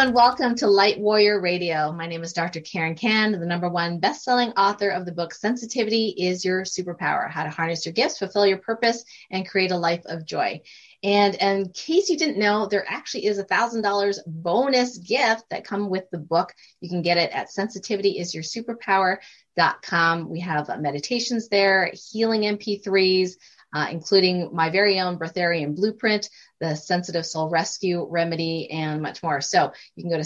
and welcome to Light Warrior Radio. My name is Dr. Karen Kan, the #1 best-selling author of the book Sensitivity is Your Superpower: How to Harness Your Gifts, Fulfill Your Purpose, and Create a Life of Joy. And in case you didn't know, there actually is a $1,000 bonus gift that comes with the book. You can get it at sensitivityisyoursuperpower.com. We have meditations there, healing MP3s, including my very own Breatharian Blueprint, the Sensitive Soul Rescue Remedy, and much more. So you can go to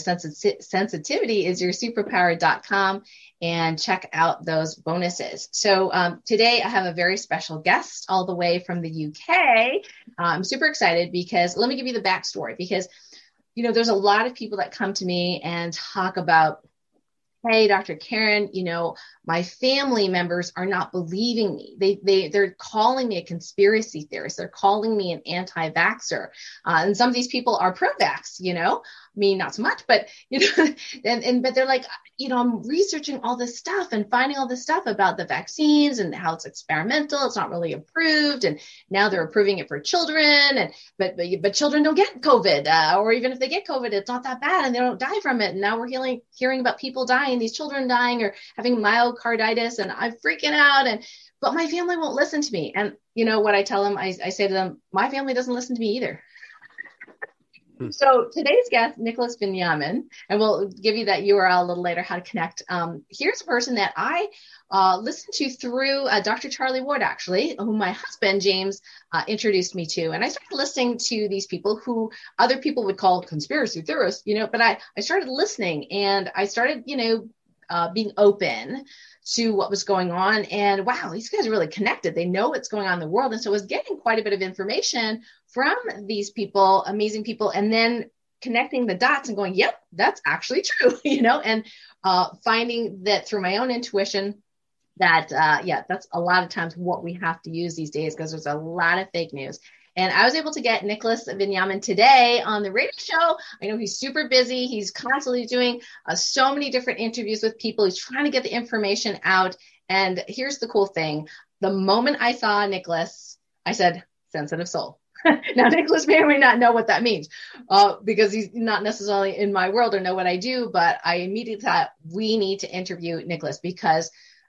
sensitivityisyoursuperpower.com and check out those bonuses. So today I have a very special guest all the way from the UK. I'm super excited because let me give you the backstory, because, you know, there's a lot of people that come to me and talk about, hey, Dr. Karen, you know, my family members are not believing me. They're calling me a conspiracy theorist. They're calling me an anti-vaxxer. And some of these people are pro-vax, you know, me, not so much, but, you know, but they're like, you know, I'm researching all this stuff and finding all this stuff about the vaccines and how it's experimental. It's not really approved. And now they're approving it for children. But children don't get COVID, or even if they get COVID, it's not that bad and they don't die from it. And now we're hearing about people dying, these children dying or having myocarditis, and I'm freaking out. But my family won't listen to me. And you know what I tell them? I say to them, my family doesn't listen to me either. So today's guest, Nicholas Binyamin, and we'll give you that URL a little later, how to connect. Here's a person that I listened to through Dr. Charlie Ward, actually, whom my husband, James, introduced me to. And I started listening to these people who other people would call conspiracy theorists, you know, but I started listening and I started, you know, being open to what was going on. And wow, these guys are really connected. They know what's going on in the world. And so I was getting quite a bit of information from these people, amazing people, and then connecting the dots and going, yep, that's actually true, you know, and finding that through my own intuition that, that's a lot of times what we have to use these days, because there's a lot of fake news. And I was able to get Nicholas Binyamin today on the radio show. I know he's super busy. He's constantly doing so many different interviews with people. He's trying to get the information out. And here's the cool thing. The moment I saw Nicholas, I said, sensitive soul. Now, Nicholas may or may not know what that means because he's not necessarily in my world or know what I do. But I immediately thought we need to interview Nicholas because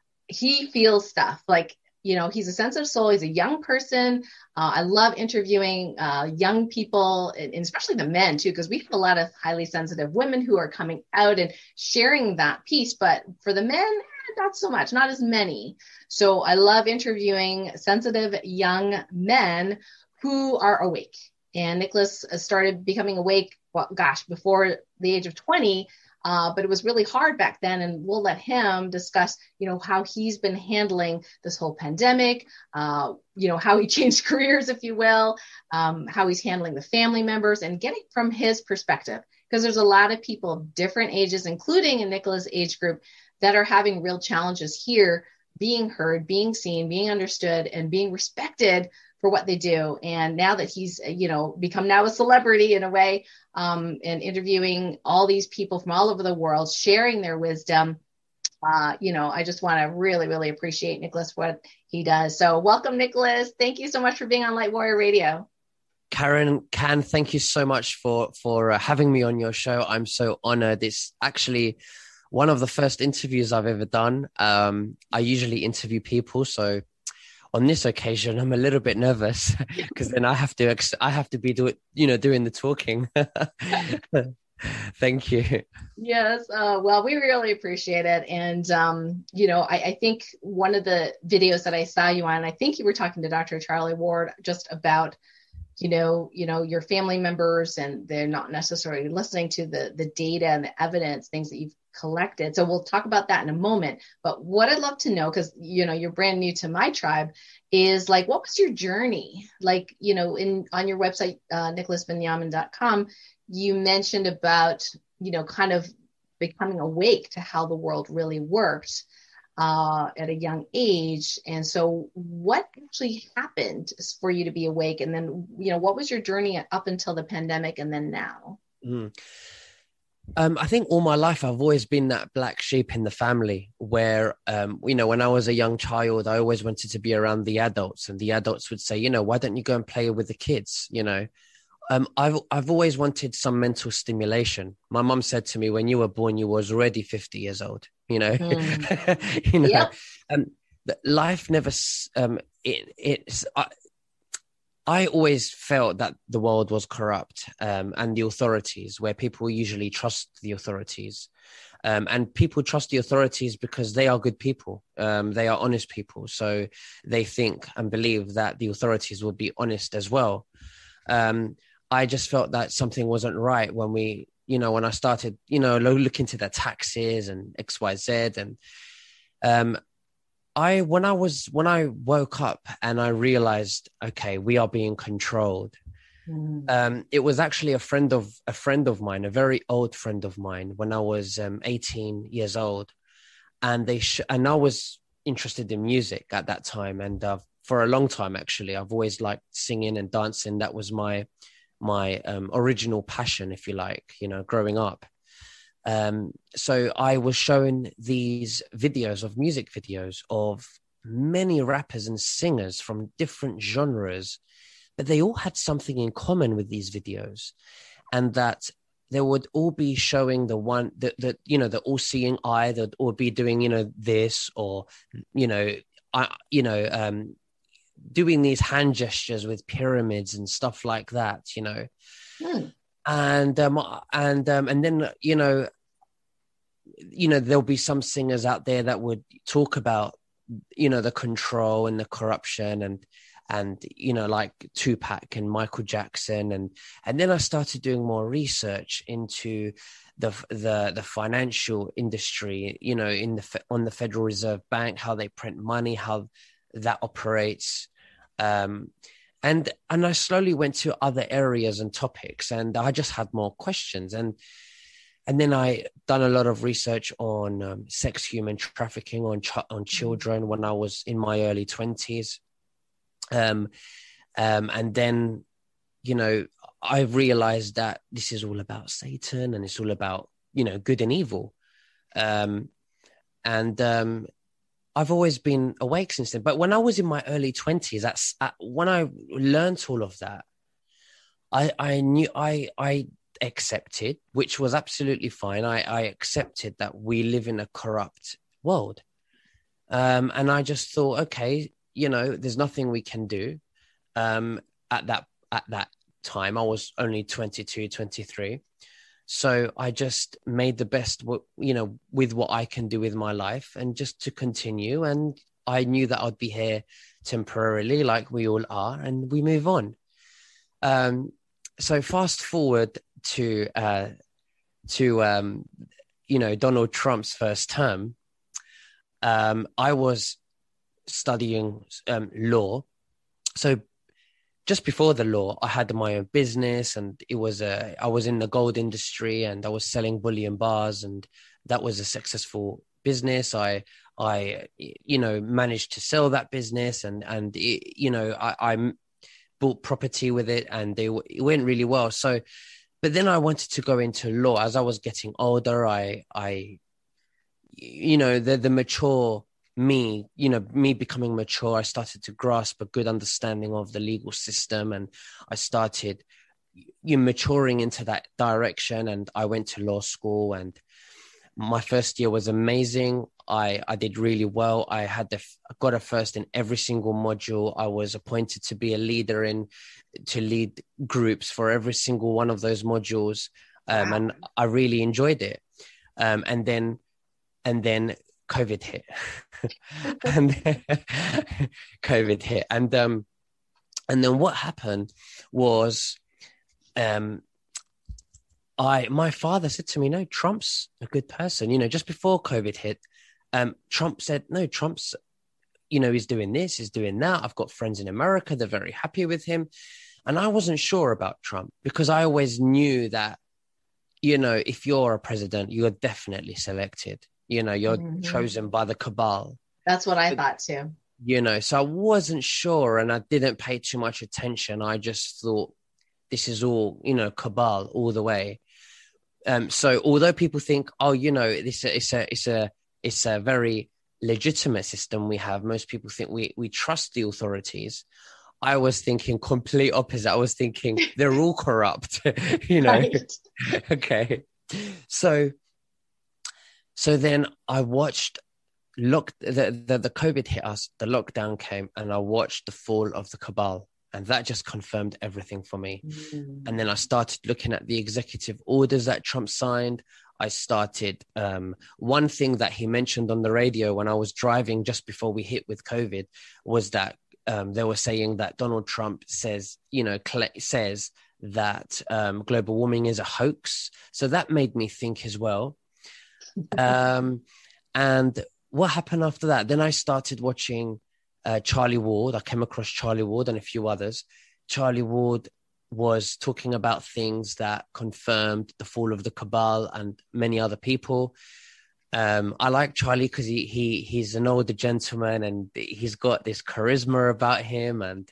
he feels stuff like, you know, he's a sensitive soul. He's a young person. I love interviewing young people, and especially the men too, because we have a lot of highly sensitive women who are coming out and sharing that piece. But for the men, not so much, not as many. So I love interviewing sensitive young men who are awake. And Nicholas started becoming awake, before the age of 20. But it was really hard back then. And we'll let him discuss, you know, how he's been handling this whole pandemic, you know, how he changed careers, if you will, how he's handling the family members and getting from his perspective. Because there's a lot of people of different ages, including in Nicholas' age group, that are having real challenges here, being heard, being seen, being understood, and being respected for what they do. And now that he's, you know, become now a celebrity in a way, and interviewing all these people from all over the world, sharing their wisdom, you know, I just want to really, really appreciate Nicholas, what he does. So welcome, Nicholas. Thank you so much for being on Light Warrior Radio. Karen, thank you so much for having me on your show. I'm so honored. It's actually one of the first interviews I've ever done. I usually interview people, so on this occasion, I'm a little bit nervous because then I have to be doing the talking. Thank you. Yes. Well, we really appreciate it. And, you know, I think one of the videos that I saw you on, I think you were talking to Dr. Charlie Ward just about, you know, your family members, and they're not necessarily listening to the data and the evidence, things that you've collected. So we'll talk about that in a moment. But what I'd love to know, because, you know, you're brand new to my tribe, is like, what was your journey? Like, you know, on your website, nicholasbinyamin.com, you mentioned about, you know, kind of becoming awake to how the world really works at a young age. And so what actually happened for you to be awake? And then, you know, what was your journey up until the pandemic and then now? I think all my life, I've always been that black sheep in the family where, you know, when I was a young child, I always wanted to be around the adults, and the adults would say, you know, why don't you go and play with the kids? You know, I've always wanted some mental stimulation. My mum said to me, when you were born, you was already 50 years old. You know, you know, Yep. life never. It's. I always felt that the world was corrupt, and the authorities, where people usually trust the authorities. And people trust the authorities because they are good people. They are honest people. So they think and believe that the authorities will be honest as well. I just felt that something wasn't right when when I started, look into the taxes and XYZ. And when I woke up and I realized, okay, we are being controlled. It was actually a friend of mine, a very old friend of mine, when I was 18 years old, and and I was interested in music at that time, and for a long time actually, I've always liked singing and dancing. That was my original passion, if you like, growing up. So I was shown these music videos of many rappers and singers from different genres, but they all had something in common with these videos, and that they would all be showing the all-seeing eye that would be doing, this, or, doing these hand gestures with pyramids and stuff like that, and then, there'll be some singers out there that would talk about, the control and the corruption and like Tupac and Michael Jackson, and then I started doing more research into the financial industry, on the Federal Reserve Bank, how they print money, how that operates, and I slowly went to other areas and topics, and I just had more questions, and then I done a lot of research on sex, human trafficking on children when I was in my early 20s. And then, I realized that this is all about Satan, and it's all about, good and evil. And I've always been awake since then. But when I was in my early 20s, when I learned all of that, I knew I accepted, which was absolutely fine. I accepted that we live in a corrupt world. And I just thought, okay, there's nothing we can do. At that time, I was only 22, 23. So I just made the best, with what I can do with my life, and just to continue. And I knew that I'd be here temporarily, like we all are, and we move on. So fast forward to Donald Trump's first term. I was studying law. So just before the law, I had my own business, and I was in the gold industry, and I was selling bullion bars, and that was a successful business. I managed to sell that business, and I bought property with it, and it went really well. So, but then I wanted to go into law. As I was getting older, the mature me becoming mature, I started to grasp a good understanding of the legal system, and I started maturing into that direction, and I went to law school, and my first year was amazing. I did really well. I got a first in every single module. I was appointed to be a leader to lead groups for every single one of those modules. Wow. And I really enjoyed it. And then COVID hit. And COVID hit. And then what happened was, my father said to me, no, Trump's a good person. Just before COVID hit, Trump said, no, Trump's, he's doing this, he's doing that. I've got friends in America. They're very happy with him. And I wasn't sure about Trump, because I always knew that, if you're a president, you're definitely selected. You're chosen by the cabal. That's what I thought too. So I wasn't sure, and I didn't pay too much attention. I just thought this is all, cabal all the way. So although people think, it's a very legitimate system we have, most people think we trust the authorities. I was thinking complete opposite. I was thinking they're all corrupt, you know. Right. Okay. So then I watched the COVID hit us, the lockdown came, and I watched the fall of the cabal. And that just confirmed everything for me. And then I started looking at the executive orders that Trump signed. I started one thing that he mentioned on the radio when I was driving just before we hit with COVID was that they were saying that Donald Trump says that global warming is a hoax. So that made me think as well. And what happened after that? Then I started watching Charlie Ward. I came across Charlie Ward and a few others. Charlie Ward was talking about things that confirmed the fall of the cabal and many other people. I like Charlie because he's an older gentleman and he's got this charisma about him. And,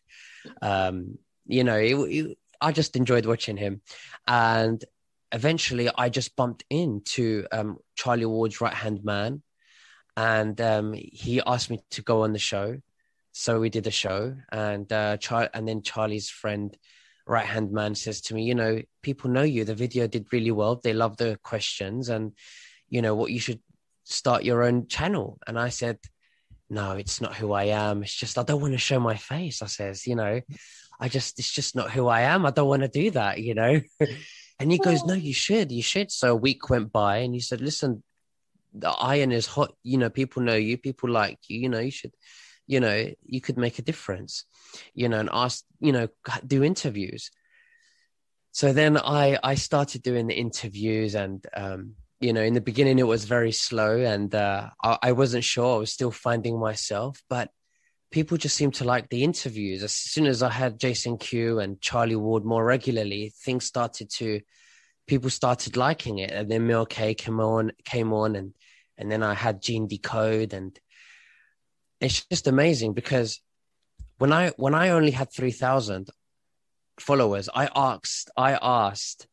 I just enjoyed watching him. And eventually I just bumped into Charlie Ward's right-hand man. And he asked me to go on the show. So we did a show. And then Charlie's friend, right-hand man, says to me, people know you. The video did really well. They love the questions. And, what you should start your own channel. And I said, no, it's not who I am. It's just, I don't want to show my face. I says, it's just not who I am. I don't want to do that, And he goes, no, you should. So a week went by and he said, listen, the iron is hot. People know you, people like you, you should, you could make a difference, and ask, do interviews. So then I started doing the interviews and, in the beginning it was very slow and I wasn't sure. I was still finding myself, but people just seemed to like the interviews. As soon as I had Jason Q and Charlie Ward more regularly, people started liking it. And then Mel K came on and then I had Gene Decode, and it's just amazing because when I only had 3,000 followers, I asked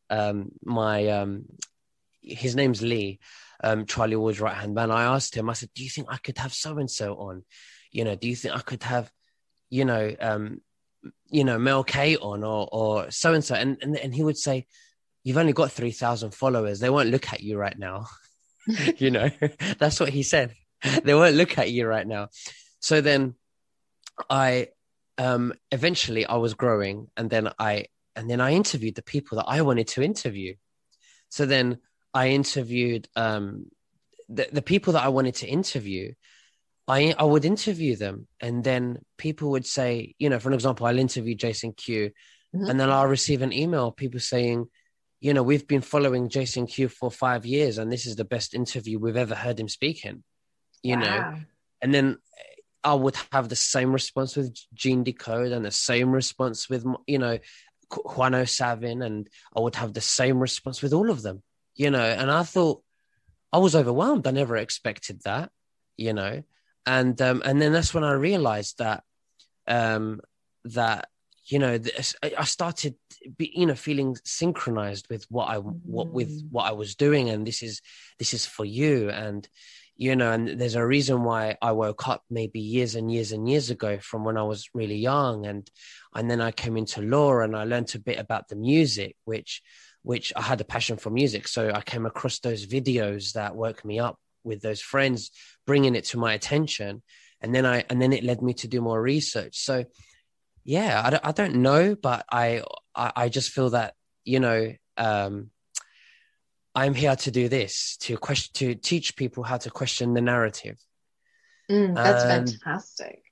his name's Lee, Charlie Ward's right-hand man. I asked him, I said, do you think I could have so-and-so on? Do you think I could have, Mel K on or so-and-so? And he would say, you've only got 3,000 followers. They won't look at you right now. That's what he said. They won't look at you right now. So then I eventually I was growing and then I interviewed the people that I wanted to interview. So then I interviewed the people that I wanted to interview. I would interview them and then people would say, for an example, I'll interview Jason Q and then I'll receive an email, people saying, we've been following Jason Q for 5 years and this is the best interview we've ever heard him speaking, Wow. And then I would have the same response with Gene Decode and the same response with, Juano Savin, and I would have the same response with all of them, and I thought I was overwhelmed. I never expected that, and then that's when I realized that, I started, feeling synchronized with what I was doing, and this is for you, and and there's a reason why I woke up maybe years and years and years ago from when I was really young, and then I came into law and I learned a bit about the music, which I had a passion for music, so I came across those videos that woke me up with those friends bringing it to my attention, and then it led me to do more research. So yeah, I don't know, but I just feel that, I'm here to do this, to teach people how to question the narrative. That's fantastic.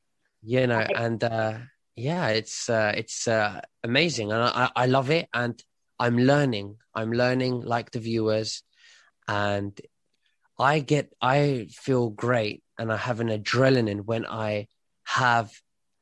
It's amazing. And I love it. And I'm learning like the viewers, and I feel great. And I have an adrenaline when I have,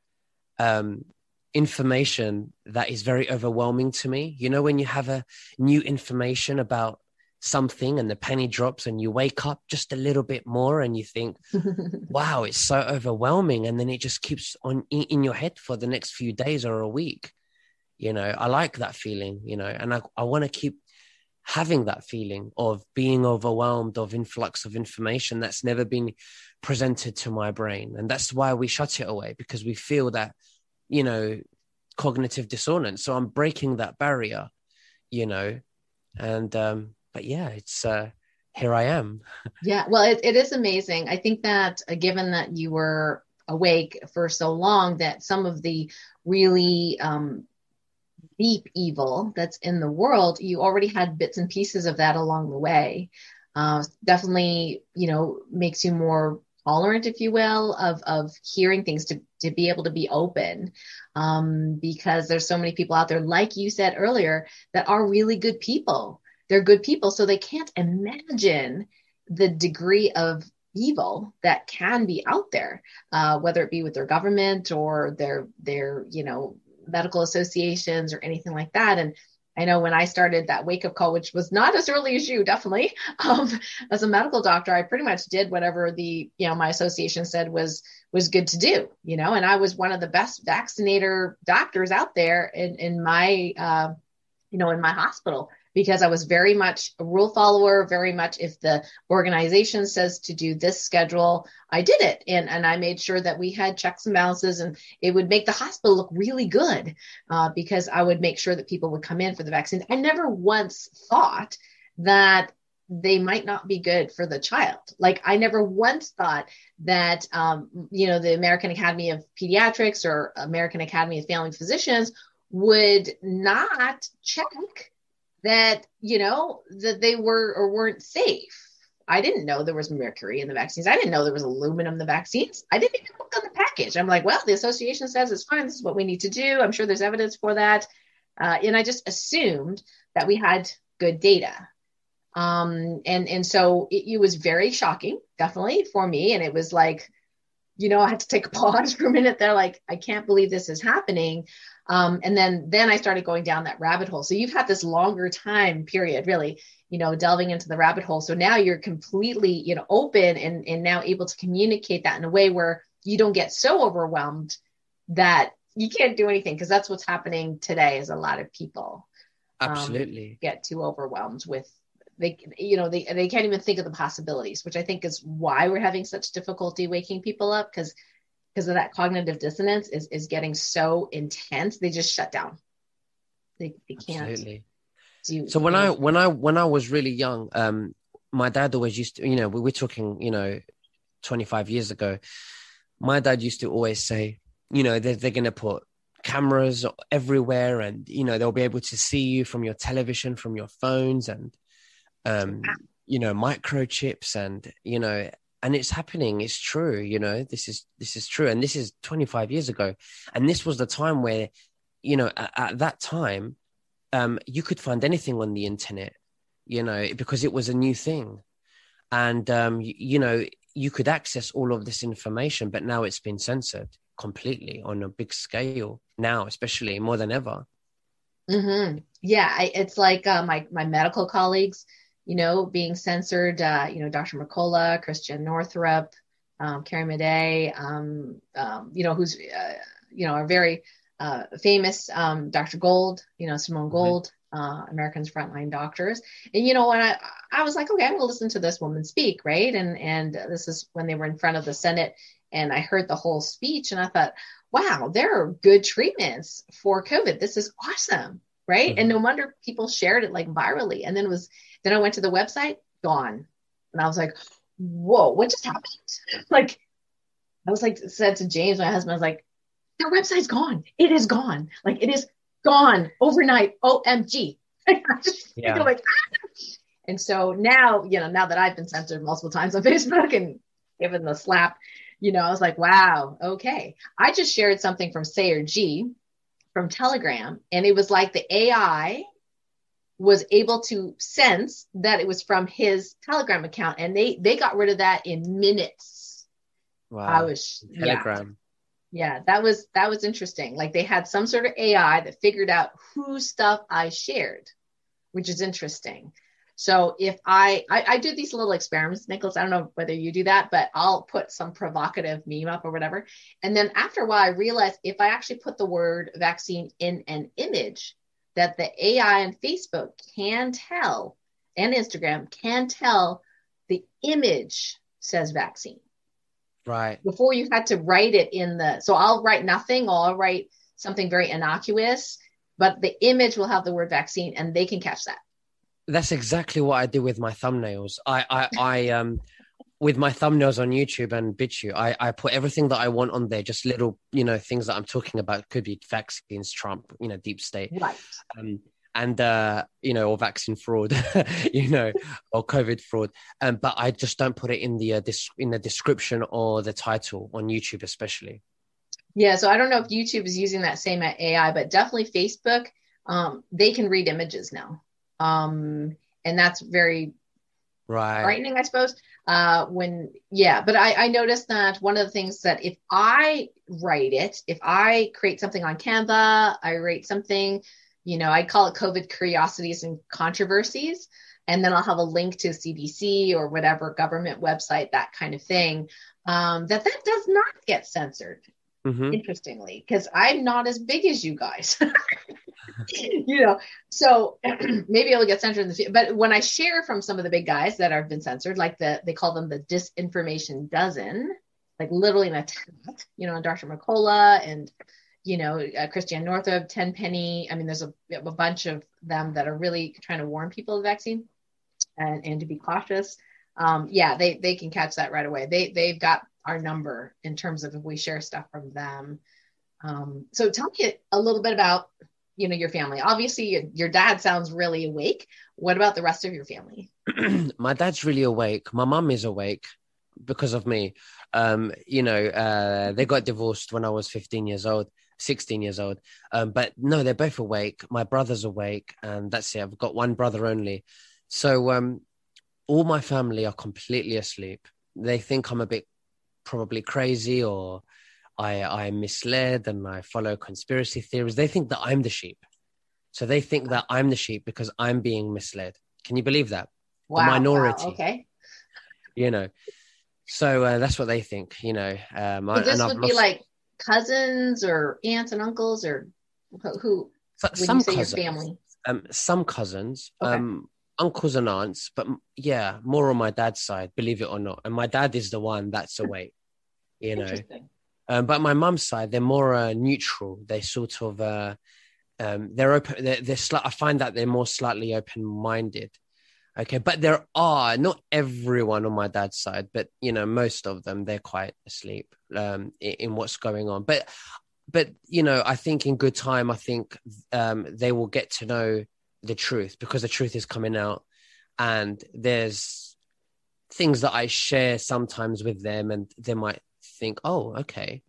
information that is very overwhelming to me. When you have a new information about something and the penny drops and you wake up just a little bit more and you think, wow, it's so overwhelming. And then it just keeps on in your head for the next few days or a week. I like that feeling, and I want to keep having that feeling of being overwhelmed, of influx of information that's never been presented to my brain. And that's why we shut it away, because we feel that, cognitive dissonance. So I'm breaking that barrier, and but yeah, it's here I am. Yeah, well, it is amazing. I think that given that you were awake for so long, that some of the really deep evil that's in the world, you already had bits and pieces of that along the way. Definitely, makes you more tolerant, if you will, of hearing things, to be able to be open, because there's so many people out there, like you said earlier, that are really good people. They're good people, so they can't imagine the degree of evil that can be out there, whether it be with their government or their medical associations or anything like that. And I know when I started that wake up call, which was not as early as you, definitely, as a medical doctor, I pretty much did whatever my association said was good to do, and I was one of the best vaccinator doctors out there in my, in my hospital, because I was very much a rule follower, very much if the organization says to do this schedule, I did it. And I made sure that we had checks and balances, and it would make the hospital look really good, because I would make sure that people would come in for the vaccine. I never once thought that they might not be good for the child. Like, I never once thought that, the American Academy of Pediatrics or American Academy of Family Physicians would not check that, that they were or weren't safe. I didn't know there was mercury in the vaccines. I didn't know there was aluminum in the vaccines. I didn't even look on the package. I'm like, well, the association says it's fine. This is what we need to do. I'm sure there's evidence for that. And I just assumed that we had good data. And so it was very shocking, definitely, for me. And it was like, I had to take a pause for a minute there. Like, I can't believe this is happening. And then I started going down that rabbit hole. So you've had this longer time period, really, delving into the rabbit hole. So now you're completely, open and now able to communicate that in a way where you don't get so overwhelmed that you can't do anything. Because that's what's happening today, is a lot of people Absolutely get too overwhelmed with, they can't even think of the possibilities, which I think is why we're having such difficulty waking people up, because of that cognitive dissonance is getting so intense. They just shut down. They can't. Absolutely. Do. So when I was really young, my dad always used to, we're talking, 25 years ago, my dad used to always say, they're going to put cameras everywhere, and, they'll be able to see you from your television, from your phones, and, microchips, and, and it's happening. It's true. This is true. And this is 25 years ago. And this was the time where, at that time, you could find anything on the internet, because it was a new thing. And, you could access all of this information, but now it's been censored completely on a big scale now, especially more than ever. Mm-hmm. Yeah. It's like my medical colleagues, being censored, Dr. McCullough, Christian Northrup, Carrie Madej, who's, a very famous Dr. Gold, Simone Gold, Americans Frontline Doctors. And, when I was like, okay, I'm going to listen to this woman speak, right? And this is when they were in front of the Senate, and I heard the whole speech, and I thought, wow, there are good treatments for COVID. This is awesome, right? Mm-hmm. And no wonder people shared it like virally. And then I went to the website, gone. And I was like, whoa, what just happened? Like, I was like, said to James, my husband, I was like, their website's gone. It is gone. Like, it is gone overnight. OMG. I just feel like, ah! And so now, now that I've been censored multiple times on Facebook and given the slap, I was like, wow, okay. I just shared something from Sayer G from Telegram, and it was like the AI was able to sense that it was from his Telegram account, and they got rid of that in minutes. Wow. Telegram. Yeah, that was interesting. Like, they had some sort of AI that figured out whose stuff I shared, which is interesting. So if I do these little experiments, Nicholas, I don't know whether you do that, but I'll put some provocative meme up or whatever. And then after a while, I realized if I actually put the word vaccine in an image, that the AI and Facebook can tell, and Instagram can tell, the image says vaccine. Right. Before you had to write it so I'll write nothing, or I'll write something very innocuous, but the image will have the word vaccine and they can catch that. That's exactly what I do with my thumbnails. I with my thumbnails on YouTube and BitChute, I put everything that I want on there, just little, things that I'm talking about. Could be vaccines, Trump, deep state. Right. Or vaccine fraud, or COVID fraud. But I just don't put it in the description or the title on YouTube, especially. Yeah. So I don't know if YouTube is using that same AI, but definitely Facebook, they can read images now. And that's very frightening, I suppose. But I noticed that one of the things that if I create something on Canva, I rate something, I call it COVID curiosities and controversies. And then I'll have a link to CDC or whatever government website, that kind of thing, that does not get censored. Mm-hmm. Interestingly, because I'm not as big as you guys. So maybe it'll get censored in the future. But when I share from some of the big guys that have been censored, like they call them the disinformation dozen, like literally an attack, on Dr. McCullough and, Christiane Northrup, Tenpenny. I mean, there's a bunch of them that are really trying to warn people of the vaccine and to be cautious. They can catch that right away. They've got our number in terms of if we share stuff from them. So tell me a little bit about, your family. Obviously, your dad sounds really awake. What about the rest of your family? My dad's really awake. My mum is awake because of me. They got divorced when I was 16 years old. But no, they're both awake. My brother's awake, and that's it. I've got one brother only. So all my family are completely asleep. They think I'm a bit probably crazy, or I'm misled and I follow conspiracy theories. They think that I'm the sheep. So they think that I'm the sheep because I'm being misled. Can you believe that? Wow. The minority. Wow, okay. So that's what they think, So this would be like cousins or aunts and uncles, or who would you say cousins, your family? Some cousins, okay. Uncles and aunts, but more on my dad's side, believe it or not. And my dad is the one that's awake, Interesting. But my mum's side, they're more neutral. They sort of, they're open. I find that they're more slightly open-minded. Okay, but there are not everyone on my dad's side, but most of them, they're quite asleep in what's going on. But I think in good time, I think they will get to know the truth, because the truth is coming out, and there's things that I share sometimes with them, and they might think, oh, okay,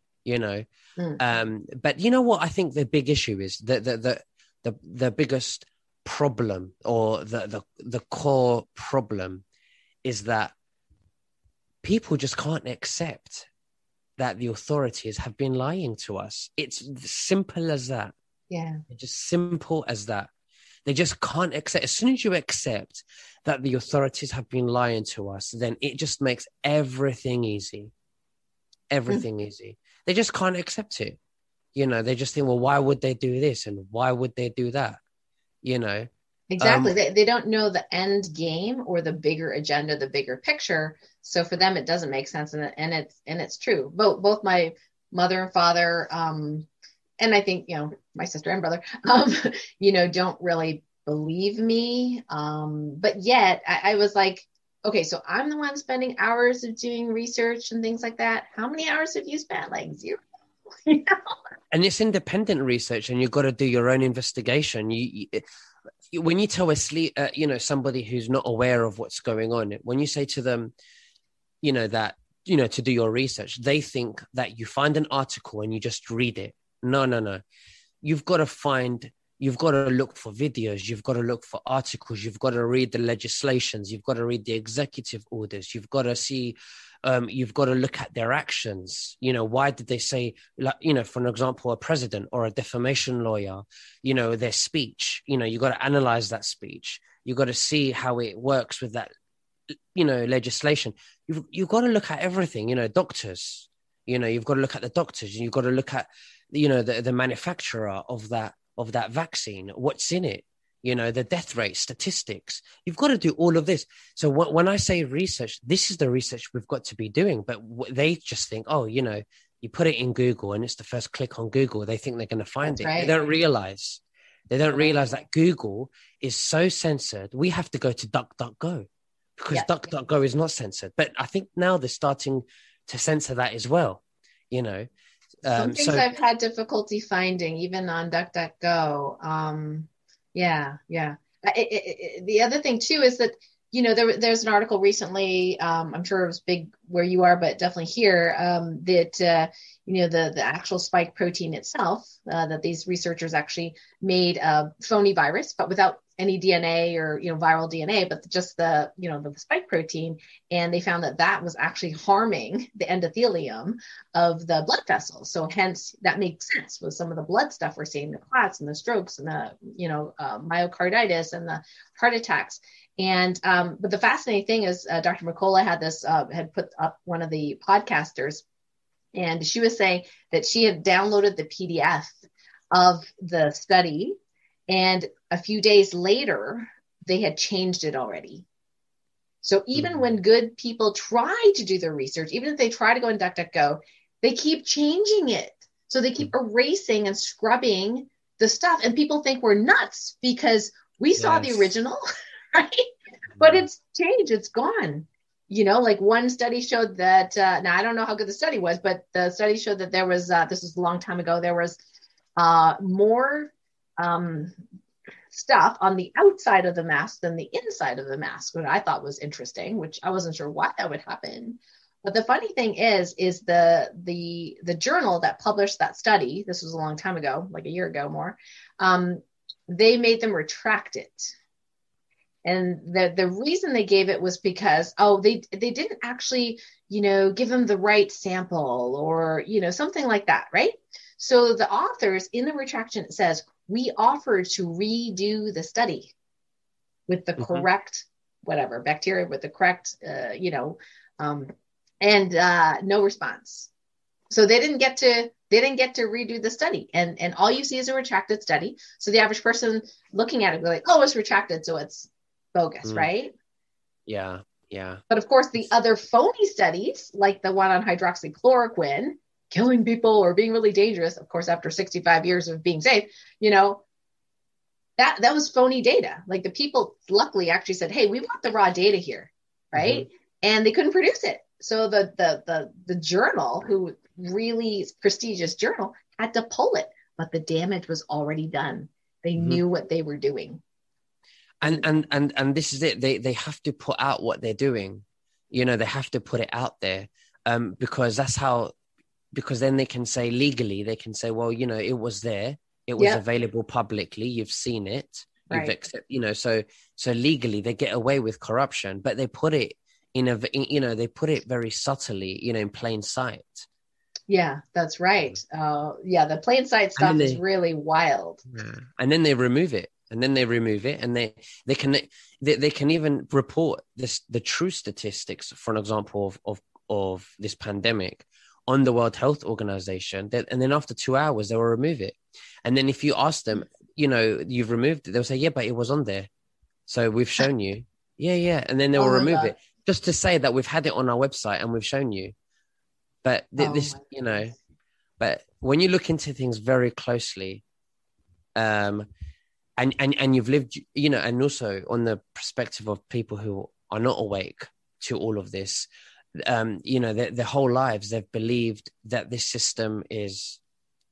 but what I think the big issue is, the biggest problem, or the core problem, is that people just can't accept that the authorities have been lying to us. It's simple as that. Yeah. It's just simple as that. They just can't accept. As soon as you accept that the authorities have been lying to us, then it just makes everything easy. Easy. They just can't accept it. They just think, well, why would they do this? And why would they do that? Exactly. They don't know the end game or the bigger agenda, the bigger picture. So for them, it doesn't make sense. And it's true. Both my mother and father, and I think, my sister and brother, don't really believe me. But yet I was like, okay, so I'm the one spending hours of doing research and things like that. How many hours have you spent? Like 0. And it's independent research, and you've got to do your own investigation. When you tell somebody who's not aware of what's going on, when you say to them, that, to do your research, they think that you find an article and you just read it. No. You've got to look for videos. You've got to look for articles. You've got to read the legislations. You've got to read the executive orders. You've got to see, you've got to look at their actions. Why did they say, for an example, a president or a defamation lawyer, their speech, you've got to analyze that speech. You've got to see how it works with that, legislation. You've got to look at everything, doctors, you've got to look at the doctors, and you've got to look at, the manufacturer of that vaccine, what's in it, the death rate, statistics. You've got to do all of this. So when I say research, this is the research we've got to be doing. But they just think, oh, You put it in Google and it's the first click on Google. They think they're going to find That's it. right. They don't realize that Google is so censored. We have to go to DuckDuckGo because DuckDuckGo is not censored. But I think now they're starting to censor that as well, you know. Some things I've had difficulty finding, even on DuckDuckGo. The other thing too is that, you know, there's an article recently, I'm sure it was big where you are, but definitely here, that, you know, the actual spike protein itself, that these researchers actually made a phony virus, but without any DNA or, you know, viral DNA, but just the, you know, the spike protein. And they found that that was actually harming the endothelium of the blood vessels. So hence that makes sense with some of the blood stuff we're seeing, the clots and the strokes and the, you know, myocarditis and the heart attacks. And, but the fascinating thing is, Dr. Mercola had put up one of the podcasters, and she was saying that she had downloaded the PDF of the study, and a few days later, they had changed it already. So even when good people try to do their research, even if they try to go in DuckDuckGo, they keep changing it. So they keep erasing and scrubbing the stuff. And people think we're nuts because we saw the original, right? But it's changed. It's gone. You know, like one study showed that, now I don't know how good the study was, but the study showed that there was, this was a long time ago, there was more stuff on the outside of the mask than the inside of the mask, which I thought was interesting, which I wasn't sure why that would happen. But the funny thing is the journal that published that study, this was a long time ago, like a year ago more, they made them retract it. And the reason they gave it was because, they didn't actually, you know, give them the right sample or, you know, something like that, right? So the authors in the retraction, it says, we offered to redo the study with the correct, whatever, bacteria with the correct, and no response. So they didn't get to redo the study. And all you see is a retracted study. So the average person looking at it will be like, oh, it's retracted, so it's bogus, right? Yeah. But of course, the other phony studies, like the one on hydroxychloroquine, killing people or being really dangerous, of course, after 65 years of being safe, you know, that was phony data. Like the people luckily actually said, hey, we want the raw data here, right? And they couldn't produce it. So the journal, who really prestigious journal, had to pull it, but the damage was already done. They knew what they were doing. And this is it. They have to put out what they're doing. You know, they have to put it out there, because that's how. Because then they can say legally, they can say, well, you know, it was there, it was available publicly, you've seen it, you've accepted, you know, so legally they get away with corruption, but they put it they put it very subtly, you know, in plain sight. Yeah, that's right. The plain sight stuff is really wild. And then they remove it. And they can even report the true statistics, for an example of this pandemic, on the World Health Organization, and then after 2 hours they will remove it. And then if you ask them, you know, you've removed it, they'll say, yeah, but it was on there, so we've shown you. And then they will remove it just to say that we've had it on our website and we've shown you. But this, you know, but when you look into things very closely, and you've lived, you know, and also on the perspective of people who are not awake to all of this, you know, their whole lives they've believed that this system is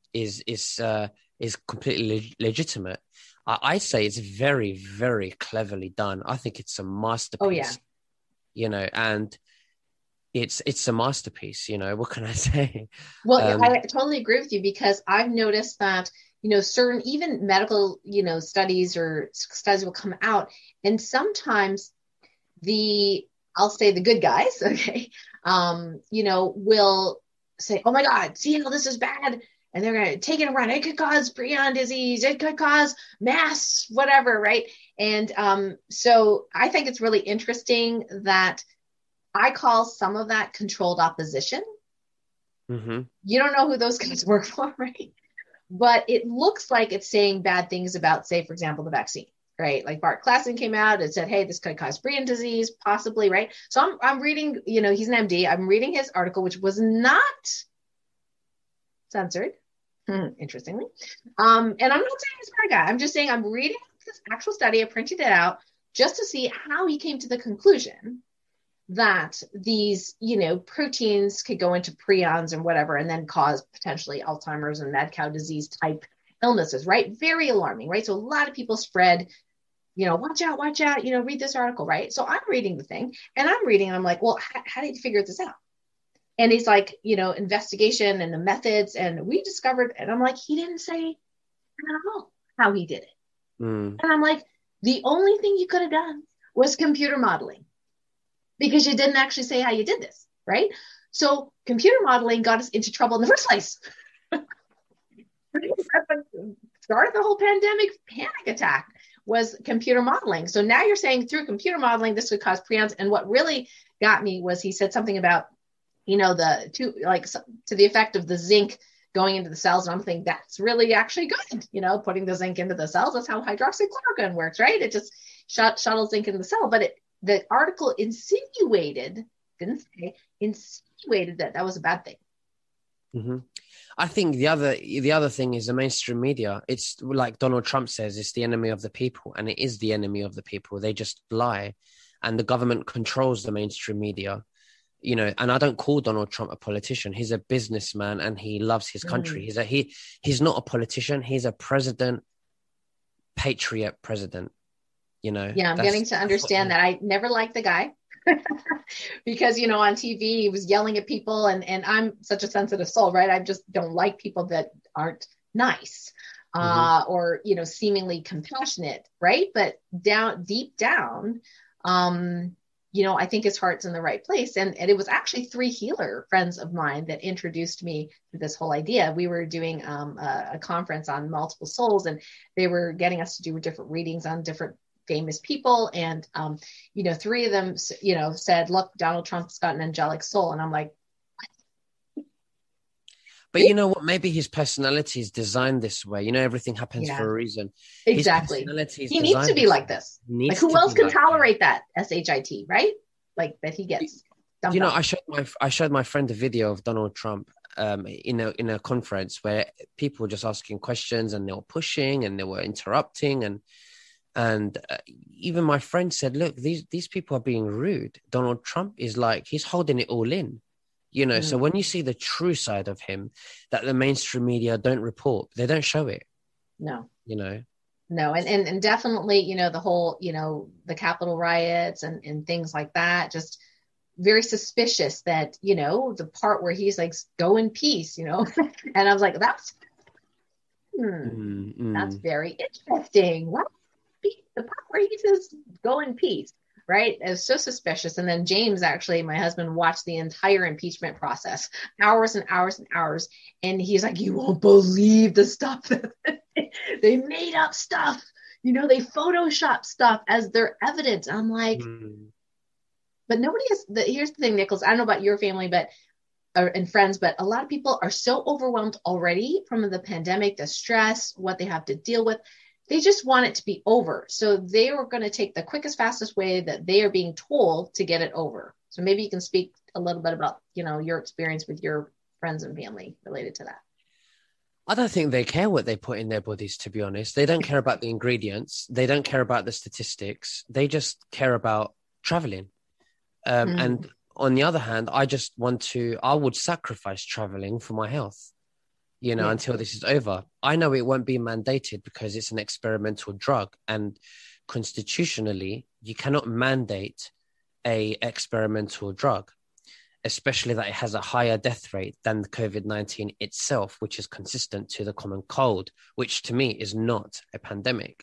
completely legitimate. I say it's very, very cleverly done. I think it's a masterpiece. You know, and it's a masterpiece. You know, what can I say? Well, I totally agree with you, because I've noticed that, you know, certain even medical, you know, studies will come out, and sometimes I'll say the good guys, okay, you know, will say, oh my God, see how this is bad? And they're going to take it and run. It could cause prion disease. It could cause mass, whatever, right? And so I think it's really interesting that I call some of that controlled opposition. You don't know who those guys work for, right? But it looks like it's saying bad things about, say, for example, the vaccine. Right, like Bart Klassen came out and said, "Hey, this could cause prion disease, possibly." Right, so I'm reading. You know, he's an MD. I'm reading his article, which was not censored, interestingly. And I'm not saying he's a bad guy. I'm just saying I'm reading this actual study. I printed it out just to see how he came to the conclusion that these, proteins could go into prions and whatever, and then cause potentially Alzheimer's and mad cow disease type illnesses, right? Very alarming, right? So a lot of people spread, watch out, read this article, right? So I'm reading the thing and I'm like, well, how did you figure this out? And he's like, investigation and the methods, and we discovered, and I'm like, he didn't say at all how he did it. And I'm like, the only thing you could have done was computer modeling, because you didn't actually say how you did this, right? So computer modeling got us into trouble in the first place. Started the whole pandemic panic attack was computer modeling. So now you're saying through computer modeling, this would cause prions. And what really got me was he said something about, to the effect of the zinc going into the cells. And I'm thinking that's really actually good, putting the zinc into the cells. That's how hydroxychloroquine works, right? It just shuttles zinc into the cell. But the article insinuated that was a bad thing. Mm-hmm. I think the other thing is the mainstream media. It's like Donald Trump says, it's the enemy of the people, and it is the enemy of the people. They just lie, and the government controls the mainstream media. And I don't call Donald Trump a politician. He's a businessman and he loves his country. He's not a politician. He's a patriot president. Yeah, I'm getting to understand that. I never liked the guy because, on TV, he was yelling at people and I'm such a sensitive soul, right? I just don't like people that aren't nice or, seemingly compassionate, right? But deep down, I think his heart's in the right place. And it was actually 3 healer friends of mine that introduced me to this whole idea. We were doing a conference on multiple souls, and they were getting us to do different readings on different famous people. And, 3 of them, said, look, Donald Trump's got an angelic soul. And I'm like, but you know what? Maybe his personality is designed this way. Everything happens for a reason. Exactly. He needs to be like this. Like, who else can tolerate that? SHIT, right? Like that he gets dumped off. I showed my friend a video of Donald Trump in a conference where people were just asking questions and they were pushing and they were interrupting and even my friend said, look, these people are being rude. Donald Trump is like, he's holding it all in. So when you see the true side of him that the mainstream media don't report, they don't show it. No. No. And definitely, the whole, the Capitol riots and things like that, just very suspicious that, the part where he's like, go in peace, and I was like, that's very interesting. What? The part where he says, go in peace. Right? It was so suspicious. And then James, actually, my husband, watched the entire impeachment process, hours and hours and hours. And he's like, you won't believe the stuff that they made up stuff. They Photoshop stuff as their evidence. I'm like, but nobody has, here's the thing, Nicholas, I don't know about your family, and friends, but a lot of people are so overwhelmed already from the pandemic, the stress, what they have to deal with. They just want it to be over. So they are going to take the quickest, fastest way that they are being told to get it over. So maybe you can speak a little bit about, your experience with your friends and family related to that. I don't think they care what they put in their bodies, to be honest. They don't care about the ingredients. They don't care about the statistics. They just care about traveling. And on the other hand, I would sacrifice traveling for my health. Until this is over. I know it won't be mandated because it's an experimental drug, and constitutionally, you cannot mandate a experimental drug, especially that it has a higher death rate than the COVID-19 itself, which is consistent to the common cold, which to me is not a pandemic.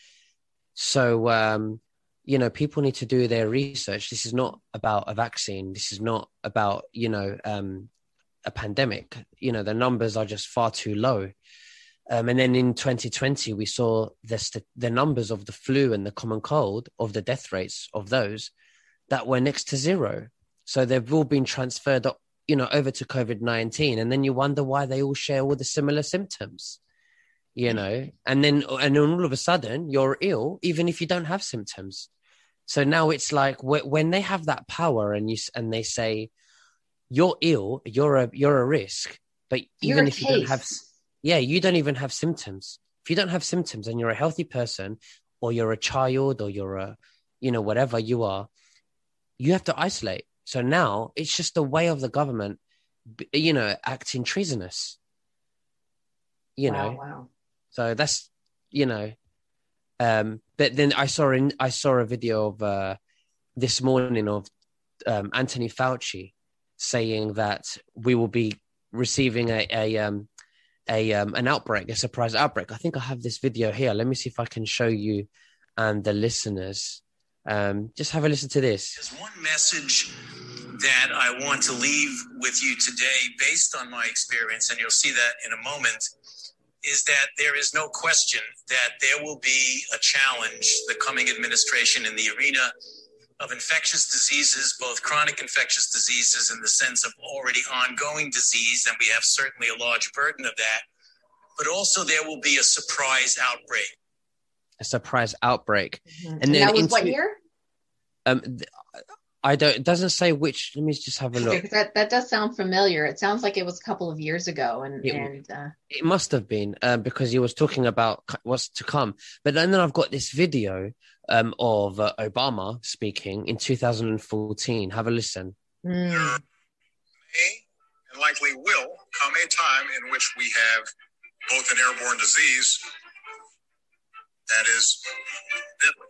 So, people need to do their research. This is not about a vaccine. This is not about, a pandemic. The numbers are just far too low. And then in 2020, we saw the numbers of the flu and the common cold, of the death rates of those, that were next to zero. So they've all been transferred, over to COVID-19. And then you wonder why they all share all the similar symptoms, and then all of a sudden you're ill, even if you don't have symptoms. So now it's like when they have that power and they say, you're ill, you're a risk, But You're even a if you don't have, case. yeah, you don't even have symptoms. If you don't have symptoms and you're a healthy person, or you're a child, or you're a, whatever you are, you have to isolate. So now it's just a way of the government, acting treasonous, Wow. So that's, but then I saw a video of this morning of Anthony Fauci saying that we will be receiving an outbreak, a surprise outbreak. I think I have this video here. Let me see if I can show you and the listeners. Just have a listen to this. There's one message that I want to leave with you today based on my experience, and you'll see that in a moment, is that there is no question that there will be a challenge, the coming administration, in the arena of infectious diseases, both chronic infectious diseases in the sense of already ongoing disease, and we have certainly a large burden of that, but also there will be a surprise outbreak. A surprise outbreak. Mm-hmm. And then that was what year? It doesn't say which. Let me just have a look. Okay, that does sound familiar. It sounds like it was a couple of years ago, it must have been because he was talking about what's to come. But then I've got this video of Obama speaking in 2014. Have a listen. There may and likely will come a time in which we have both an airborne disease that is deadly.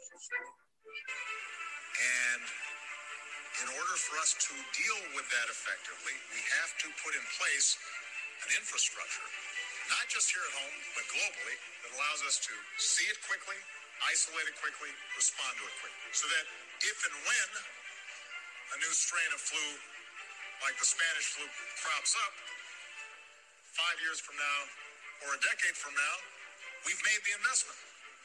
And in order for us to deal with that effectively, we have to put in place an infrastructure, not just here at home, but globally, that allows us to see it quickly, isolate it quickly, respond to it quickly. So that if and when a new strain of flu, like the Spanish flu, crops up 5 years from now or a decade from now, we've made the investment.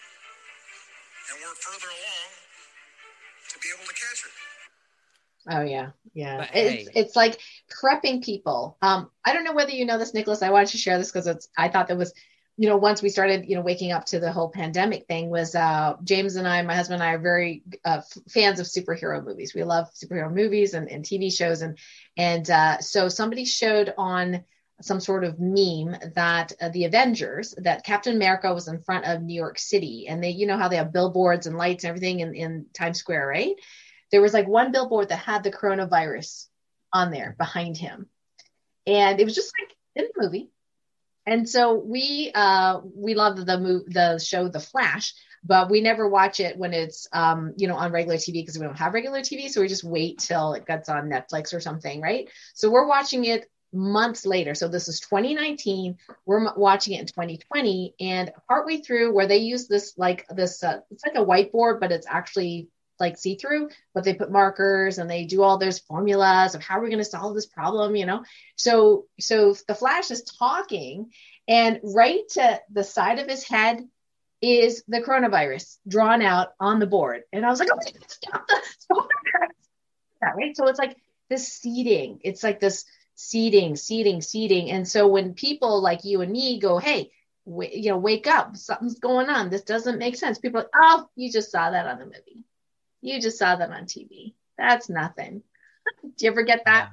And we're further along to be able to catch it. Oh yeah. It's like prepping people. I don't know whether you know this, Nicholas. I wanted to share this because I thought that was, once we started, waking up to the whole pandemic thing was James and I, my husband and I, are very fans of superhero movies. We love superhero movies and TV shows, and so somebody showed on some sort of meme that the Avengers, that Captain America was in front of New York City, and they, how they have billboards and lights and everything in Times Square, right? There was like one billboard that had the coronavirus on there behind him. And it was just like in the movie. And so we love the show, The Flash, but we never watch it when it's, on regular TV because we don't have regular TV. So we just wait till it gets on Netflix or something, right? So we're watching it months later. So this is 2019. We're watching it in 2020. And partway through where they use this, it's like a whiteboard, but it's actually like see-through, but they put markers and they do all those formulas of how we're going to solve this problem, So the Flash is talking, and right to the side of his head is the coronavirus drawn out on the board. And I was like, oh, stop that, right? So it's like this seeding. It's like this seeding. And so when people like you and me go, hey, wake up, something's going on. This doesn't make sense. People are like, oh, you just saw that on the movie. You just saw that on TV. That's nothing. Do you ever get that?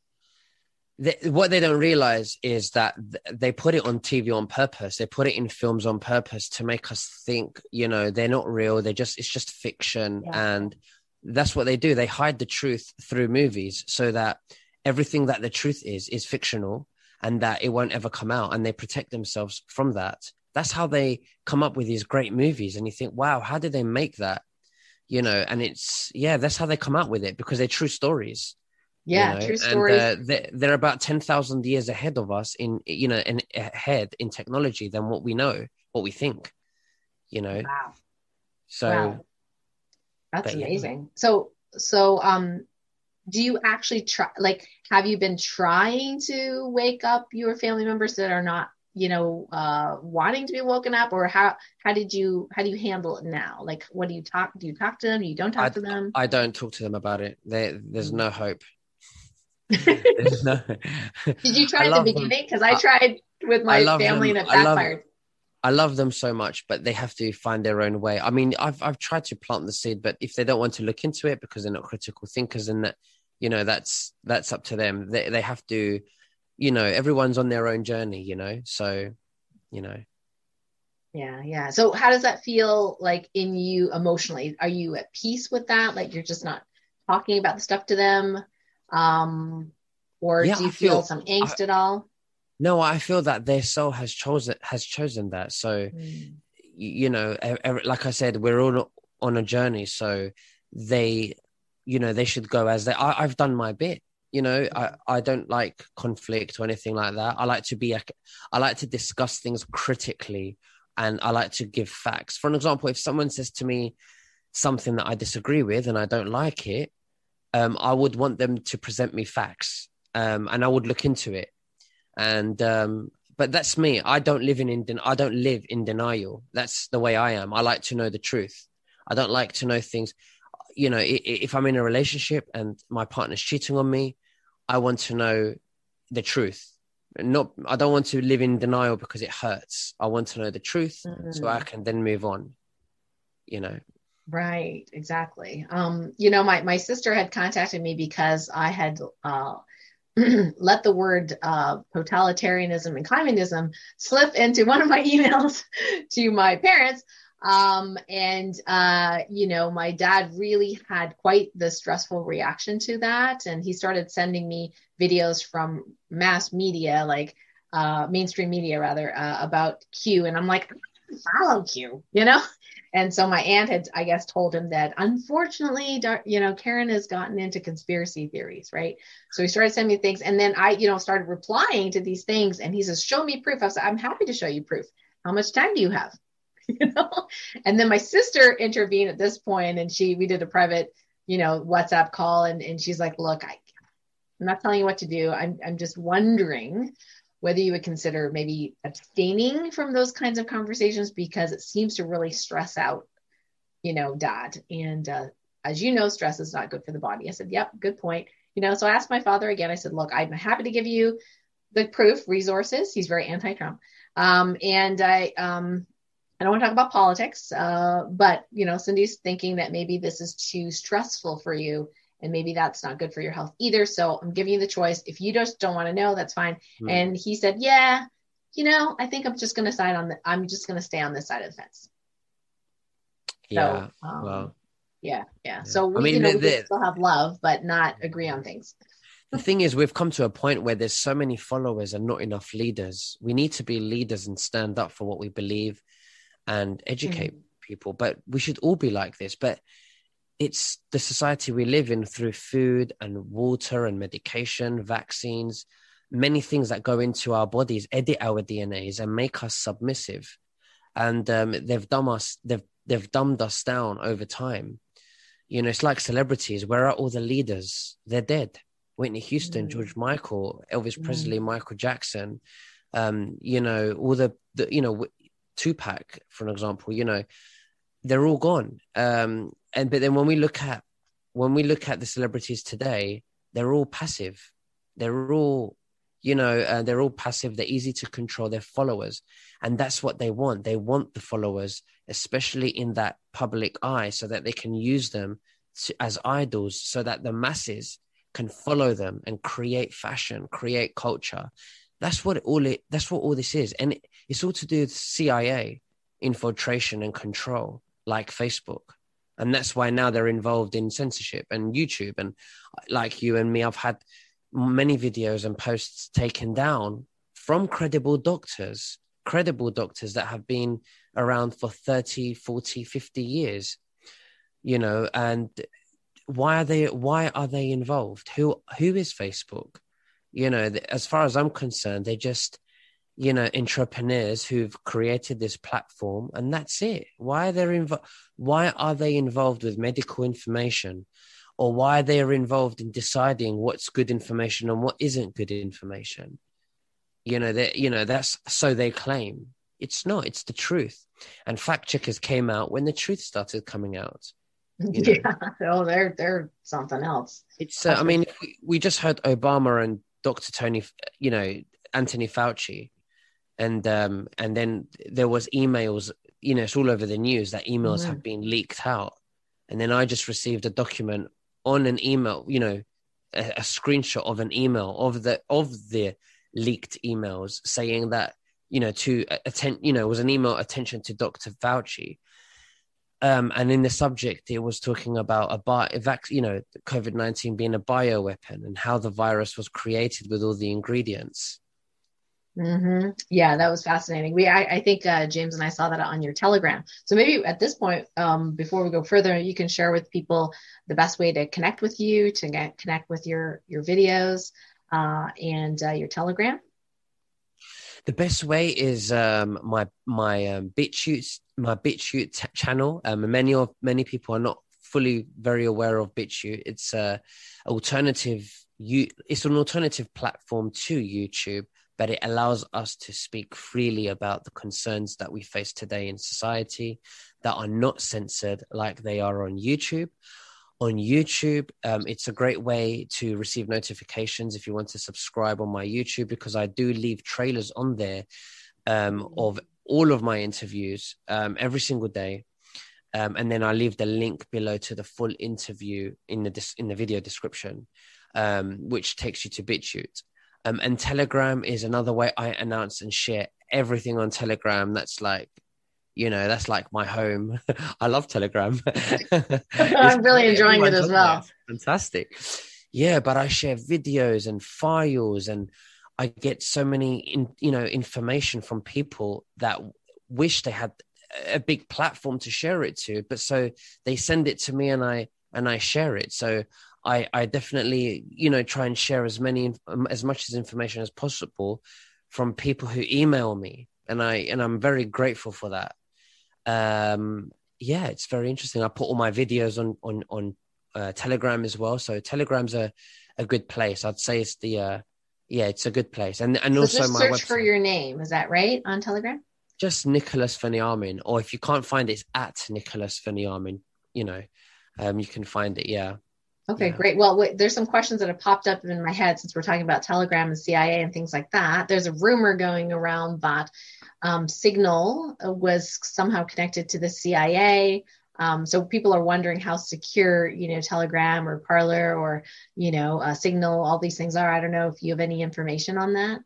What they don't realize is that they put it on TV on purpose. They put it in films on purpose to make us think, they're not real. It's just fiction. Yeah. And that's what they do. They hide the truth through movies so that everything that the truth is fictional and that it won't ever come out. And they protect themselves from that. That's how they come up with these great movies. And you think, wow, how did they make that? And that's how they come out with it because they're true stories. Yeah, true stories. And they're about 10,000 years ahead of us ahead in technology than what we know, what we think, Wow. So wow. That's amazing. Yeah. So, do you actually try, have you been trying to wake up your family members that are not, wanting to be woken up, or how do you handle it now? Like, what do you talk to them? You don't talk to them? I don't talk to them about it. There's no hope. There's no... Did you try at the beginning? Because I tried with my family and it backfired. I love them so much, but they have to find their own way. I mean, I've tried to plant the seed, but if they don't want to look into it because they're not critical thinkers, and that, that's up to them. They have to everyone's on their own journey, so, Yeah. So how does that feel like in you emotionally? Are you at peace with that? Like you're just not talking about the stuff to them? Or yeah, do you feel some angst at all? no, I feel that their soul has chosen that. So, like I said, we're all on a journey. So they, they should go as I've done my bit. I don't like conflict or anything like that. I like to discuss things critically, and I like to give facts. For an example, if someone says to me something that I disagree with and I don't like it, I would want them to present me facts, and I would look into it. And but that's me. I don't live in denial. That's the way I am. I like to know the truth. I don't like to know things. If I'm in a relationship and my partner's cheating on me, I want to know the truth. I don't want to live in denial because it hurts. I want to know the truth so I can then move on. Right, exactly. My sister had contacted me because I had let the word totalitarianism and communism slip into one of my emails to my parents. My dad really had quite the stressful reaction to that. And he started sending me videos from mass media, like mainstream media rather, about Q. And I'm like, follow Q, And so my aunt had, I guess, told him that unfortunately, Karen has gotten into conspiracy theories, right? So he started sending me things. And then I, started replying to these things. And he says, show me proof. I was like, I'm happy to show you proof. How much time do you have? And then my sister intervened at this point, and we did a private, WhatsApp call. And she's like, look, I'm not telling you what to do. I'm just wondering whether you would consider maybe abstaining from those kinds of conversations, because it seems to really stress out, Dad. And as you know, stress is not good for the body. I said, yep, good point. So I asked my father again. I said, look, I'm happy to give you the proof, resources. He's very anti-Trump. And I don't want to talk about politics, but, Cindy's thinking that maybe this is too stressful for you, and maybe that's not good for your health either. So I'm giving you the choice. If you just don't want to know, that's fine. And he said, yeah, I think I'm just going to I'm just going to stay on this side of the fence. Yeah. So, well, yeah. So we can still have love, but not agree on things. The thing is, we've come to a point where there's so many followers and not enough leaders. We need to be leaders and stand up for what we believe and educate people. But we should all be like this. But it's the society we live in, through food and water and medication, vaccines, many things that go into our bodies, edit our DNAs and make us submissive. And they've dumbed us down over time. It's like celebrities. Where are all the leaders? They're dead. Whitney Houston, George Michael, Elvis Presley, Michael Jackson, all the Tupac, for an example, they're all gone. But then when we look at the celebrities today, they're all passive. They're all, they're all passive. They're easy to control. They're followers. And that's what they want. They want the followers, especially in that public eye, so that they can use them as idols, so that the masses can follow them and create fashion, create culture. That's what all this is. And it's all to do with CIA infiltration and control, like Facebook. And that's why now they're involved in censorship and YouTube. And like you and me, I've had many videos and posts taken down from credible doctors that have been around for 30, 40, 50 years, and why are they involved? Who is Facebook? As far as I'm concerned, they're just, entrepreneurs who've created this platform, and that's it. Why are they involved with medical information, or why they are involved in deciding what's good information and what isn't good information? That's so they claim. It's not, it's the truth. And fact checkers came out when the truth started coming out. Yeah. Oh, they're something else. It's, we just heard Obama and Dr. Anthony Fauci. And then there was emails, it's all over the news that emails have been leaked out. And then I just received a document on an email, a screenshot of an email of the leaked emails saying that, to attend, it was an email attention to Dr. Fauci. And in the subject, it was talking about COVID-19 being a bioweapon and how the virus was created with all the ingredients. Mm-hmm. Yeah, that was fascinating. I think James and I saw that on your Telegram. So maybe at this point, before we go further, you can share with people the best way to connect with you, to connect with your videos and your Telegram. The best way is my BitChute channel. Many people are not fully very aware of BitChute. It's an alternative platform to YouTube, but it allows us to speak freely about the concerns that we face today in society that are not censored like they are on YouTube. On YouTube, it's a great way to receive notifications if you want to subscribe on my YouTube, because I do leave trailers on there of all of my interviews every single day. And then I leave the link below to the full interview in the video description, which takes you to BitChute. And Telegram is another way I announce and share everything on Telegram. That's like my home. I love Telegram. I'm really enjoying it as well. Fantastic. Yeah, but I share videos and files, and I get so many, information from people that wish they had a big platform to share it to, but so they send it to me and I share it. So I definitely, try and share as much information as possible from people who email me, and I'm very grateful for that. It's very interesting. I put all my videos on Telegram as well. So Telegram's a good place. I'd say it's it's a good place. And so also just my search website. for your name. Is that right on Telegram? Just Nicholas Veniamin, or if you can't find it, it's at Nicholas Veniamin. You can find it. Yeah. Okay, great. Well, there's some questions that have popped up in my head since we're talking about Telegram and CIA and things like that. There's a rumor going around that Signal was somehow connected to the CIA. So people are wondering how secure, Telegram or Parler or, Signal, all these things are. I don't know if you have any information on that.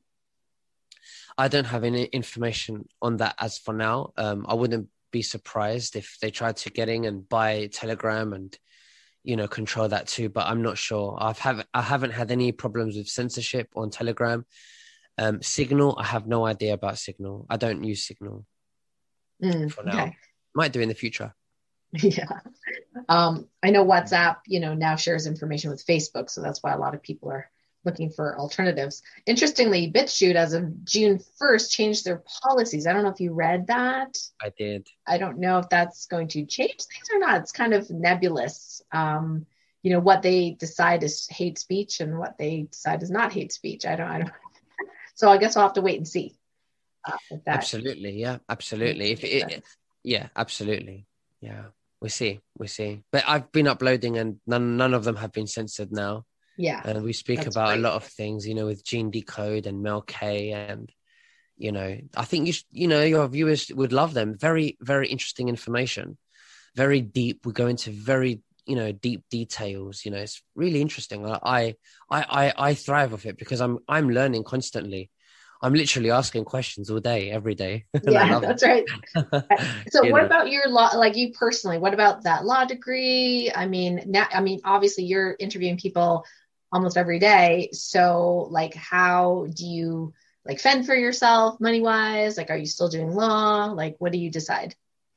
I don't have any information on that as for now. I wouldn't be surprised if they tried to get in and buy Telegram and, control that too, but I'm not sure. I haven't had any problems with censorship on Telegram. Signal, I have no idea about Signal. I don't use Signal for now. Okay. Might do in the future. Yeah. I know WhatsApp, now shares information with Facebook. So that's why a lot of people are looking for alternatives. Interestingly, BitChute as of June 1st changed their policies. I don't know if you read that. I did. I don't know if that's going to change things or not. It's kind of nebulous. What they decide is hate speech and what they decide is not hate speech. I don't. So I guess we'll have to wait and see. Absolutely. Yeah, absolutely. Absolutely. Yeah, we see. But I've been uploading and none of them have been censored now. Yeah. And we speak about great. A lot of things, with Gene Decode and Mel K, and, I think your viewers would love them. Very, very interesting information. Very deep. We go into very, deep details. It's really interesting. I thrive with it because I'm learning constantly. I'm literally asking questions all day, every day. Yeah, that's right. So what about your law, like you personally, what about that law degree? Obviously you're interviewing people almost every day. So like, how do you fend for yourself money-wise? Like, are you still doing law? Like, what do you decide?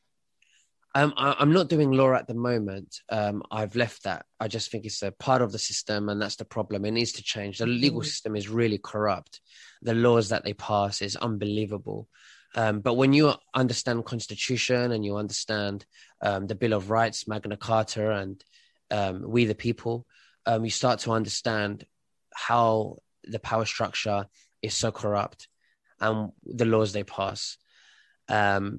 I'm not doing law at the moment. I've left that. I just think it's a part of the system, and that's the problem. It needs to change. The legal system is really corrupt. The laws that they pass is unbelievable. But when you understand Constitution and you understand the Bill of Rights, Magna Carta, and We the People, you start to understand how the power structure is so corrupt and the laws they pass. And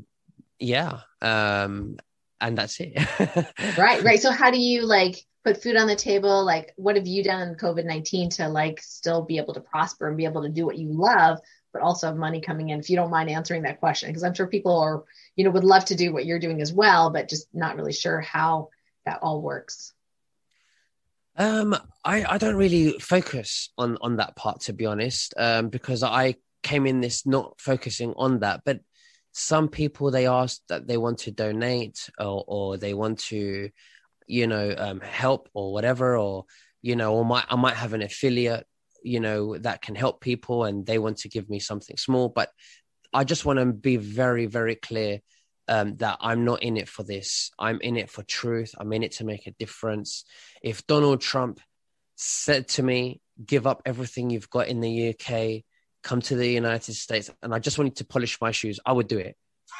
that's it. Right. So how do you put food on the table? Like, what have you done in COVID-19 to still be able to prosper and be able to do what you love, but also have money coming in? If you don't mind answering that question, because I'm sure people are, would love to do what you're doing as well, but just not really sure how that all works. I don't really focus on that part, to be honest, because I came in this not focusing on that. But some people, they ask that they want to donate, or they want to, help or whatever, or or I might have an affiliate, that can help people, and they want to give me something small. But I just want to be very, very clear, that I'm not in it for this. I'm in it for truth. I'm in it to make a difference. If Donald Trump said to me, give up everything you've got in the UK, come to the United States, and I just wanted to polish my shoes, I would do it.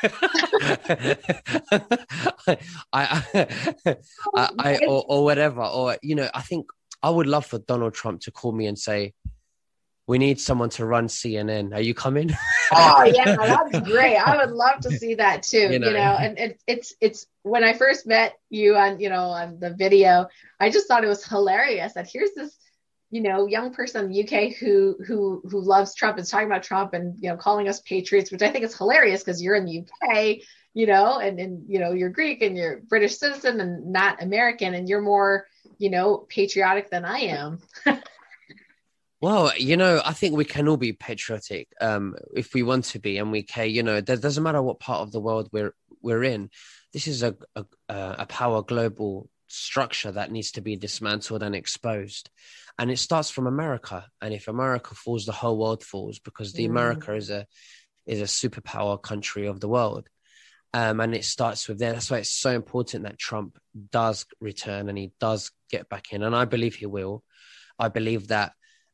or whatever. Or, I think I would love for Donald Trump to call me and say, we need someone to run CNN. Are you coming? Oh yeah, that's great. I would love to see that too. And it's when I first met you on the video, I just thought it was hilarious that here's this, young person in the UK who loves Trump, is talking about Trump and calling us patriots, which I think is hilarious because you're in the UK, and you're Greek and you're British citizen and not American, and you're more patriotic than I am. Well, I think we can all be patriotic, if we want to be, and we care. It doesn't matter what part of the world we're in. This is a power global structure that needs to be dismantled and exposed, and it starts from America. And if America falls, the whole world falls, because America is a superpower country of the world, and it starts with there. That's why it's so important that Trump does return and he does get back in, and I believe he will. I believe that.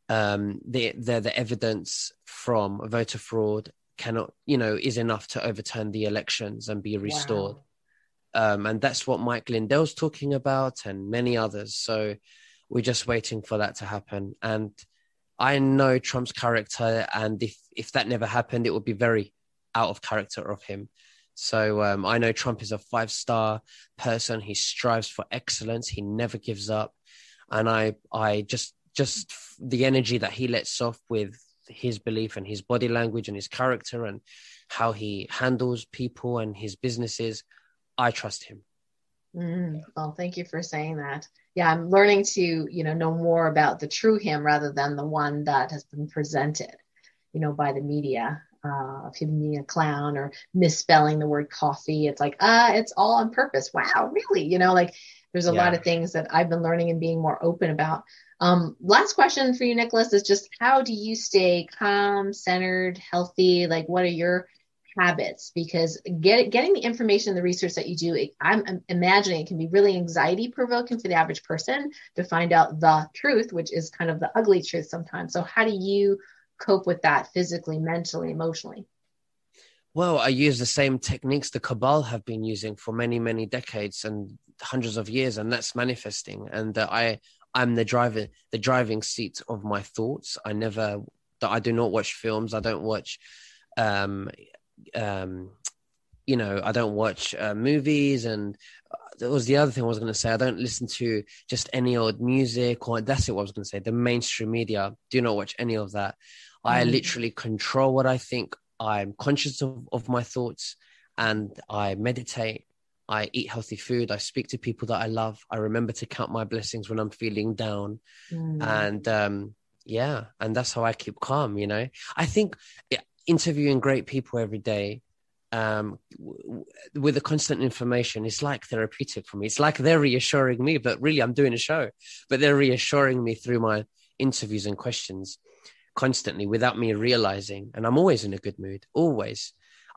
The evidence from voter fraud cannot, is enough to overturn the elections and be restored. Wow. And that's what Mike Lindell's talking about, and many others. So we're just waiting for that to happen. And I know Trump's character, and if that never happened, it would be very out of character of him. So I know Trump is a 5-star person. He strives for excellence. He never gives up. And I just the energy that he lets off with his belief and his body language and his character and how he handles people and his businesses, I trust him. Well, thank you for saying that. Yeah, I'm learning to, know more about the true him rather than the one that has been presented, by the media, of him being a clown or misspelling the word coffee. It's like, it's all on purpose. Wow, really? There's a lot of things that I've been learning and being more open about. Last question for you, Nicholas, is just how do you stay calm, centered, healthy? What are your habits? Because getting the information, the research that you do, I'm imagining it can be really anxiety provoking for the average person to find out the truth, which is kind of the ugly truth sometimes. So how do you cope with that physically, mentally, emotionally? Well, I use the same techniques the Cabal have been using for many, many decades and hundreds of years, and that's manifesting. And I'm the driving seat of my thoughts. I do not watch films. I don't watch, I don't watch movies. And that was the other thing I was going to say. I don't listen to just any old music, or that's what I was going to say. The mainstream media, do not watch any of that. I literally control what I think. I'm conscious of my thoughts, and I meditate. I eat healthy food. I speak to people that I love. I remember to count my blessings when I'm feeling down. And and that's how I keep calm. I think interviewing great people every day, with the constant information, it's like therapeutic for me. It's like they're reassuring me, but really I'm doing a show, but they're reassuring me through my interviews and questions constantly without me realizing. And I'm always in a good mood, always.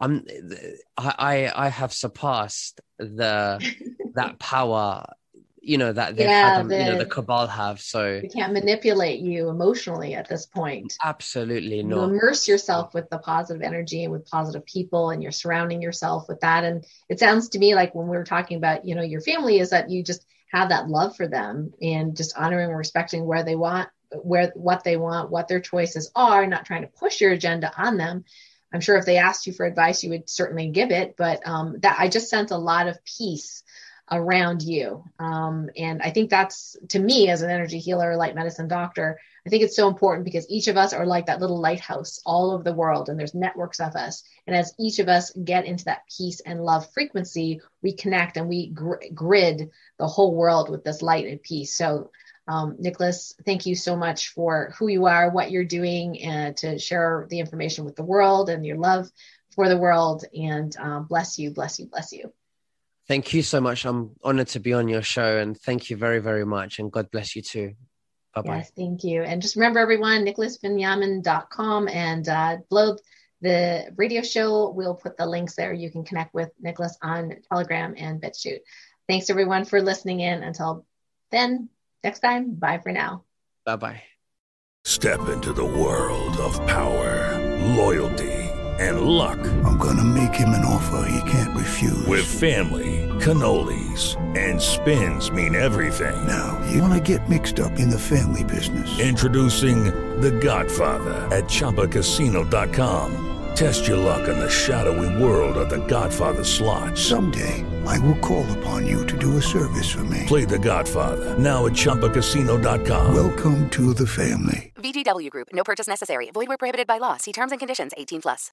I have surpassed that power, that they've had, the Cabal have. So we can't manipulate you emotionally at this point. Absolutely not. You immerse yourself with the positive energy and with positive people, and you're surrounding yourself with that. And it sounds to me like when we were talking about, your family, is that you just have that love for them and just honoring and respecting what they want, what their choices are, not trying to push your agenda on them. I'm sure if they asked you for advice, you would certainly give it, but that I just sense a lot of peace around you. And I think that's, to me, as an energy healer, light medicine doctor, I think it's so important because each of us are like that little lighthouse all over the world, and there's networks of us. And as each of us get into that peace and love frequency, we connect and we grid the whole world with this light and peace. So Nicholas, thank you so much for who you are, what you're doing, and to share the information with the world and your love for the world. And bless you, bless you, bless you. Thank you so much. I'm honored to be on your show, and thank you very, very much. And God bless you too. Bye-bye. Yes, thank you. And just remember, everyone, nicholasbenyamin.com, and below the radio show, we'll put the links there. You can connect with Nicholas on Telegram and BitChute. Thanks, everyone, for listening in. Until then, next time, bye for now. Bye-bye. Step into the world of power, loyalty, and luck. I'm going to make him an offer he can't refuse. With family, cannolis, and spins mean everything. Now, you want to get mixed up in the family business. Introducing The Godfather at ChumbaCasino.com. Test your luck in the shadowy world of The Godfather slot. Someday, I will call upon you to do a service for me. Play The Godfather now at ChumbaCasino.com. Welcome to the family. VGW Group. No purchase necessary. Void where prohibited by law. See terms and conditions. 18+.